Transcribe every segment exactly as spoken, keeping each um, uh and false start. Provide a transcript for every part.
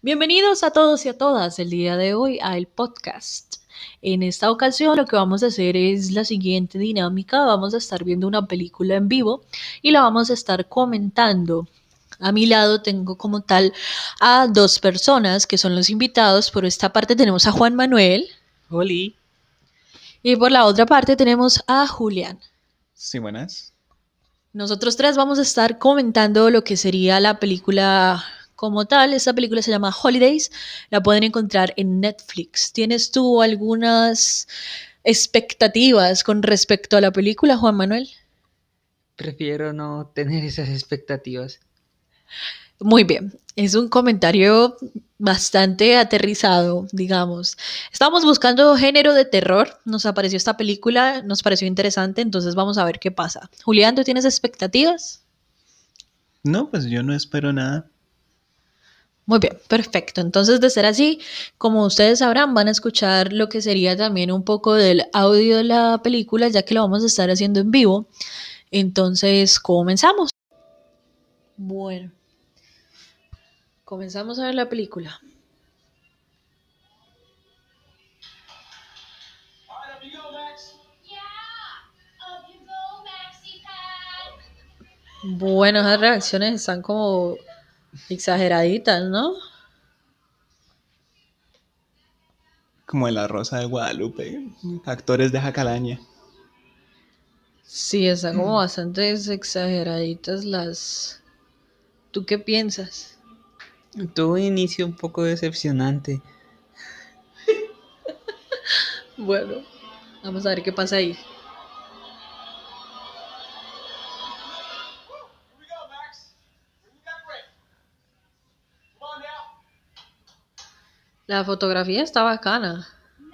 Bienvenidos a todos y a todas el día de hoy al podcast. En esta ocasión lo que vamos a hacer es la siguiente dinámica. Vamos a estar viendo una película en vivo y la vamos a estar comentando. A mi lado tengo como tal a dos personas que son los invitados. Por esta parte tenemos a Juan Manuel. Oli. Y por la otra parte tenemos a Julián. Sí, buenas. Nosotros tres vamos a estar comentando lo que sería la película como tal. Esta película se llama Holidays. La pueden encontrar en Netflix. ¿Tienes tú algunas expectativas con respecto a la película, Juan Manuel? Prefiero no tener esas expectativas. Muy bien, es un comentario bastante aterrizado, digamos. Estábamos buscando género de terror, nos apareció esta película, nos pareció interesante, entonces vamos a ver qué pasa. Julián, ¿tú tienes expectativas? No, pues yo no espero nada. Muy bien, perfecto. Entonces, de ser así, como ustedes sabrán, van a escuchar lo que sería también un poco del audio de la película, ya que lo vamos a estar haciendo en vivo. Entonces, comenzamos. Bueno, comenzamos a ver la película. Bueno, esas reacciones están como exageraditas, ¿no? Como en La Rosa de Guadalupe, actores de Jacalaña. Sí, están como bastante exageraditas las... ¿Tú qué piensas? Tuvo un inicio un poco decepcionante. Bueno, vamos a ver qué pasa ahí. La fotografía está bacana.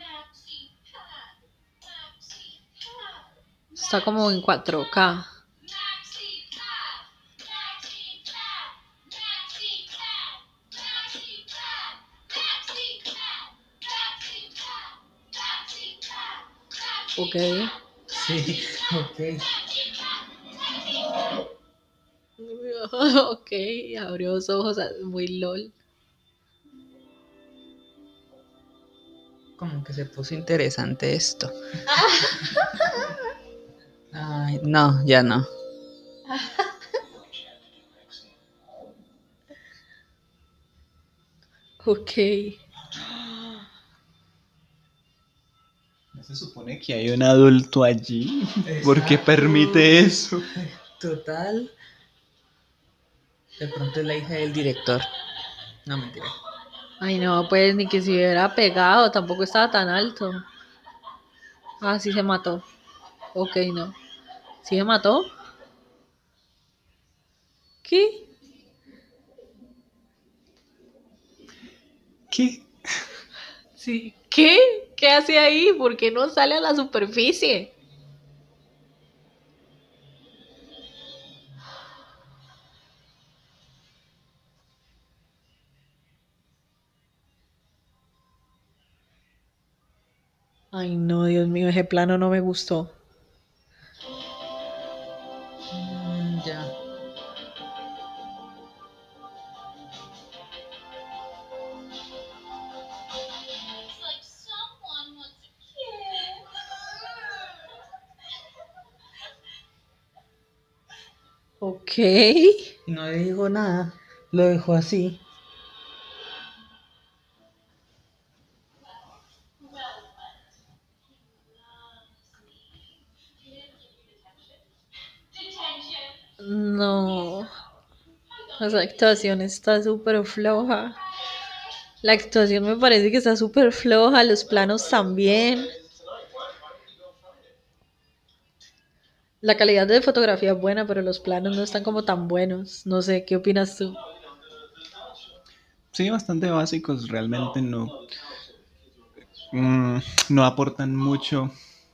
Está como en cuatro K. Ok. Sí, ok. Ok, abrió los ojos, muy lol. Como que se puso interesante esto. Ay, no, ya no. Ok. ¿No se supone que hay un adulto allí? ¿Por qué permite eso? Total. De pronto es la hija del director. No, mentira. Ay, no, pues ni que se hubiera pegado, tampoco estaba tan alto. Ah, sí se mató. Ok, no. ¿Sí se mató? ¿Qué? ¿Qué? Sí. ¿Qué? ¿Qué hace ahí? ¿Por qué no sale a la superficie? Ay, no, Dios mío, ese plano no me gustó. Mm, ya. Ok. Y no le digo nada. Lo dejó así. No. Esa actuación está súper floja. La actuación me parece que está súper floja, los planos también. La calidad de fotografía es buena, pero los planos no están como tan buenos. No sé, ¿qué opinas tú? Sí, bastante básicos, realmente no, mm, no aportan mucho.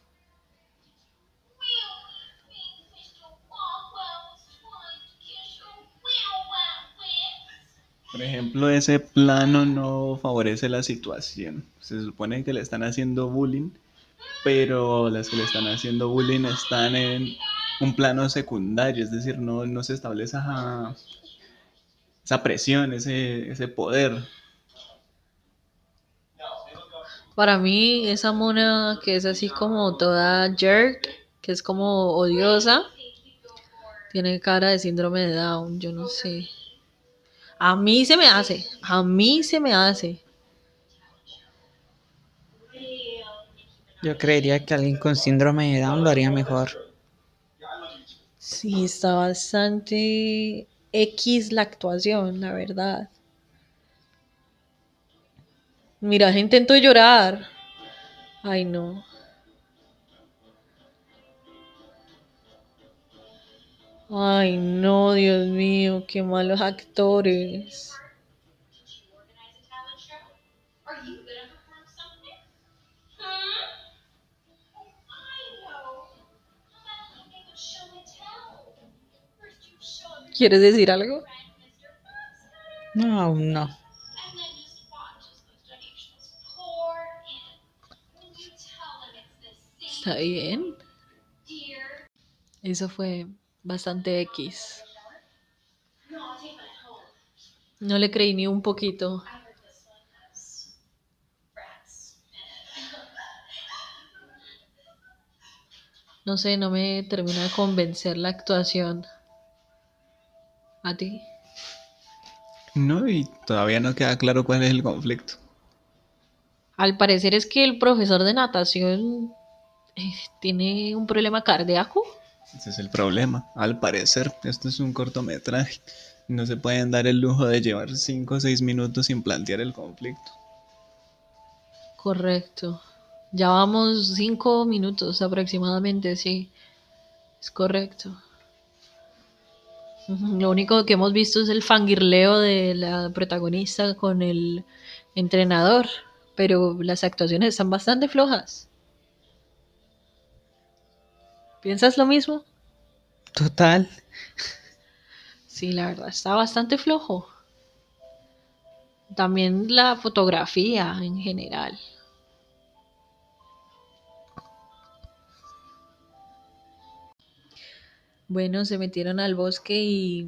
Por ejemplo, ese plano no favorece la situación. Se supone que le están haciendo bullying, pero las que le están haciendo bullying están en un plano secundario, es decir, no, no se establece esa, esa presión, ese, ese poder. Para mí, esa mona que es así como toda jerk, que es como odiosa, tiene cara de síndrome de Down, yo no sé. A mí se me hace, a mí se me hace. Yo creería que alguien con síndrome de Down lo haría mejor. Sí, está bastante X la actuación, la verdad. Mira, intento llorar. Ay, no. Ay, no, Dios mío, qué malos actores. ¿Quieres decir algo? No, aún no. Está bien. Eso fue bastante X. No le creí ni un poquito. No sé, no me termina de convencer la actuación. ¿A ti? No, y todavía no queda claro cuál es el conflicto. Al parecer es que el profesor de natación eh, tiene un problema cardíaco. Ese es el problema. Al parecer, esto es un cortometraje. No se pueden dar el lujo de llevar cinco o seis minutos sin plantear el conflicto. Correcto. Ya vamos cinco minutos aproximadamente, sí. Es correcto. Ujú, lo único que hemos visto es el fangirleo de la protagonista con el entrenador, pero las actuaciones están bastante flojas. ¿Piensas lo mismo? Total. Sí, la verdad, está bastante flojo. También la fotografía en general. Bueno, se metieron al bosque y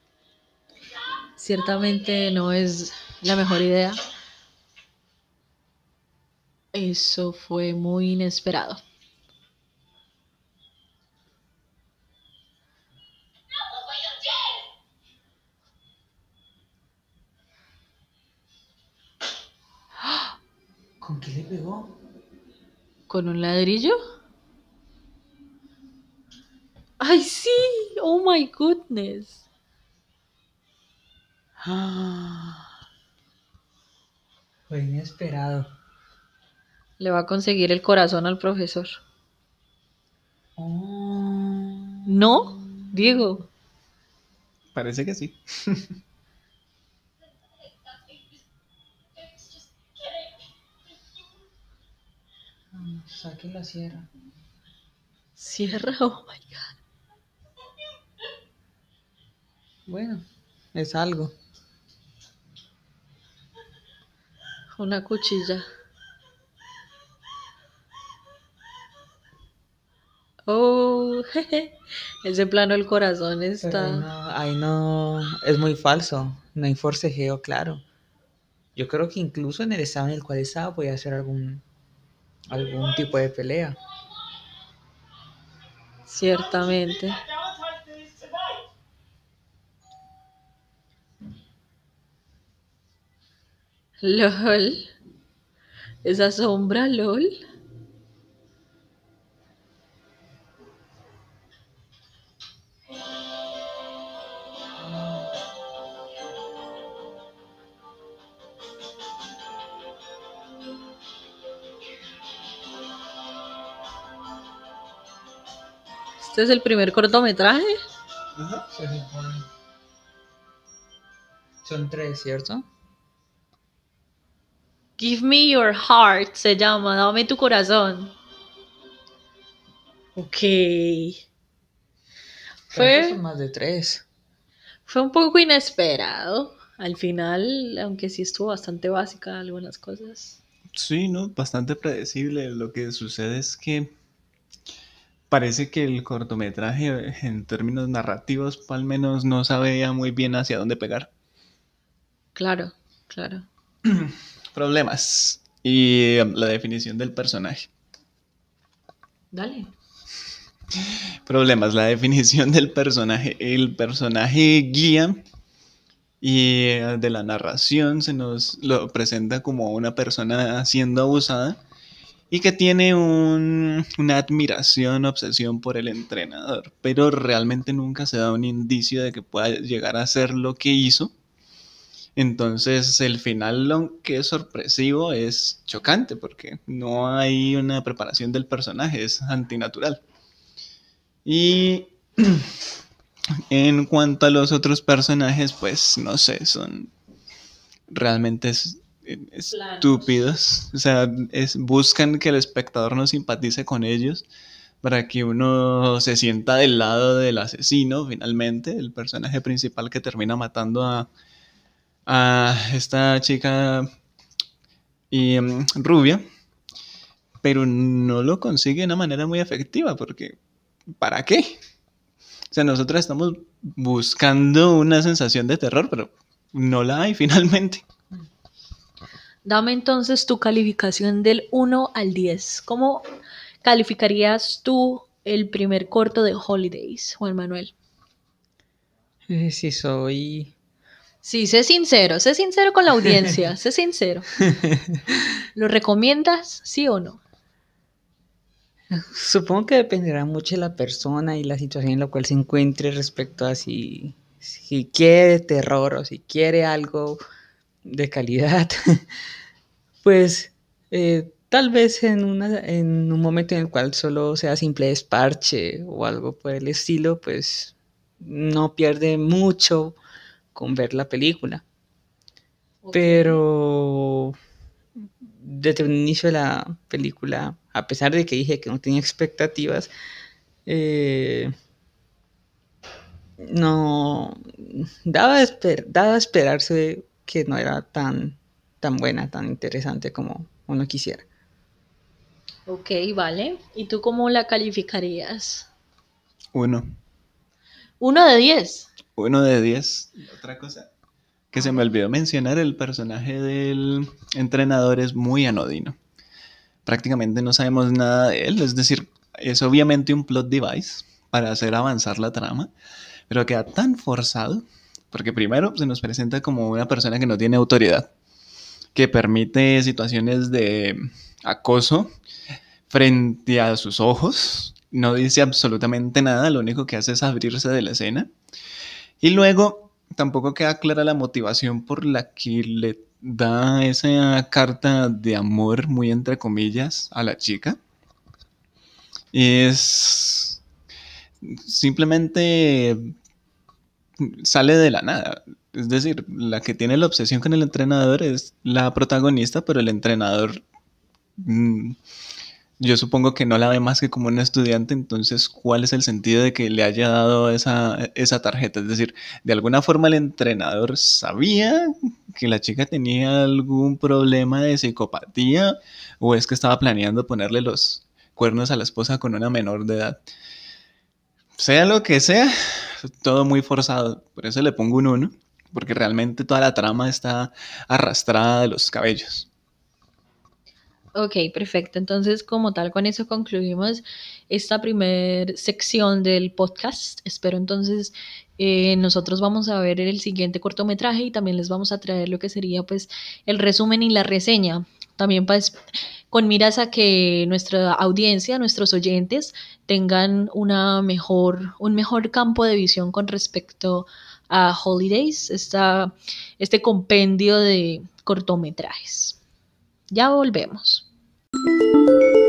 ciertamente no es la mejor idea. Eso fue muy inesperado. ¿Con qué le pegó? ¿Con un ladrillo? ¡Ay, sí! ¡Oh, my goodness! Ah, fue inesperado. Le va a conseguir el corazón al profesor. Oh. ¿No? Diego. Parece que sí. Saque la sierra. Cierra, oh my god. Bueno, es algo. Una cuchilla. Oh, jeje. Ese plano el corazón Pero ahí está. no, ahí no es muy falso. No hay forcejeo, claro. Yo creo que incluso en el estado en el cual estaba podía hacer algún, algún tipo de pelea. Ciertamente. LOL. Esa sombra, LOL. Este es el primer cortometraje. Se supone. Son tres, ¿cierto? Give me your heart se llama. Dame tu corazón. Ok. Creo que Fue, son más de tres. fue un poco inesperado. Al final, aunque sí estuvo bastante básica algunas cosas. Sí, ¿no? Bastante predecible. Lo que sucede es que parece que el cortometraje, en términos narrativos, al menos no sabía muy bien hacia dónde pegar. Claro, claro. Problemas. y um, la definición del personaje. Dale. Problemas, la definición del personaje. El personaje guía y eh, de la narración se nos lo presenta como una persona siendo abusada y que tiene un, una admiración, obsesión por el entrenador, pero realmente nunca se da un indicio de que pueda llegar a hacer lo que hizo. Entonces el final, aunque es sorpresivo, es chocante porque no hay una preparación del personaje, es antinatural. Y en cuanto a los otros personajes, pues no sé, son realmente es- estúpidos. O sea, es, buscan que el espectador no simpatice con ellos para que uno se sienta del lado del asesino, finalmente, el personaje principal que termina matando a, a esta chica y, um, rubia, pero no lo consigue de una manera muy efectiva, porque ¿para qué? O sea, nosotros estamos buscando una sensación de terror, pero no la hay finalmente. Dame entonces tu calificación del uno al diez. ¿Cómo calificarías tú el primer corto de Holidays, Juan Manuel? Eh, sí, soy... Sí, sé sincero, sé sincero con la audiencia, sé sincero. ¿Lo recomiendas, sí o no? Supongo que dependerá mucho de la persona y la situación en la cual se encuentre respecto a si, si quiere terror o si quiere algo de calidad. Pues eh, tal vez en, una, en un momento en el cual solo sea simple desparche o algo por el estilo, pues no pierde mucho con ver la película. Ok. Pero desde el inicio de la película, a pesar de que dije que no tenía expectativas, eh, no daba, esper- daba a esperarse que no era tan, tan buena, tan interesante como uno quisiera. Ok, vale. ¿Y tú cómo la calificarías? Uno. Uno de diez. Uno de diez. Otra cosa que se me olvidó mencionar, el personaje del entrenador es muy anodino. Prácticamente no sabemos nada de él, es decir, es obviamente un plot device para hacer avanzar la trama, pero queda tan forzado, porque primero se nos presenta como una persona que no tiene autoridad, que permite situaciones de acoso frente a sus ojos, no dice absolutamente nada, lo único que hace es abrirse de la escena. Y luego tampoco queda clara la motivación por la que le da esa carta de amor, muy entre comillas, a la chica. Es simplemente sale de la nada. Es decir, la que tiene la obsesión con el entrenador es la protagonista, pero el entrenador, mmm, yo supongo que no la ve más que como un estudiante, entonces, ¿cuál es el sentido de que le haya dado esa, esa tarjeta? Es decir, de alguna forma el entrenador sabía que la chica tenía algún problema de psicopatía o es que estaba planeando ponerle los cuernos a la esposa con una menor de edad. Sea lo que sea, todo muy forzado, por eso le pongo un uno, porque realmente toda la trama está arrastrada de los cabellos. Ok, perfecto. Entonces, como tal, con eso concluimos esta primer sección del podcast. Espero entonces eh, nosotros vamos a ver el siguiente cortometraje y también les vamos a traer lo que sería pues el resumen y la reseña. También pues con miras a que nuestra audiencia, nuestros oyentes tengan una mejor, un mejor campo de visión con respecto a Holidays, esta, este compendio de cortometrajes. Ya volvemos.